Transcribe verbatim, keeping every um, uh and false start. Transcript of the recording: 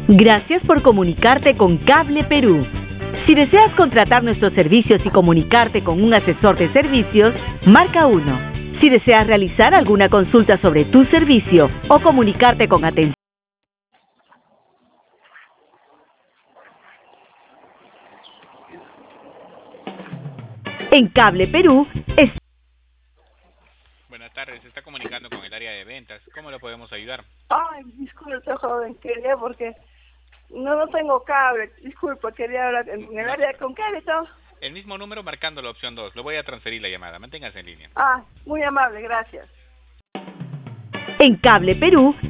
Gracias por comunicarte con Cable Perú. Si deseas contratar nuestros servicios y comunicarte con un asesor de servicios, marca uno. Si deseas realizar alguna consulta sobre tu servicio o comunicarte con atención en Cable Perú, es... Buenas tardes, se está comunicando con el área de ventas. ¿Cómo lo podemos ayudar? Ay, disculpe, joven, quería porque no, no tengo cable. Disculpe, quería hablar en el No, área con crédito. el mismo número marcando la opción dos. Lo voy a transferir la llamada. Manténgase en línea. Ah, muy amable, gracias. En Cable Perú,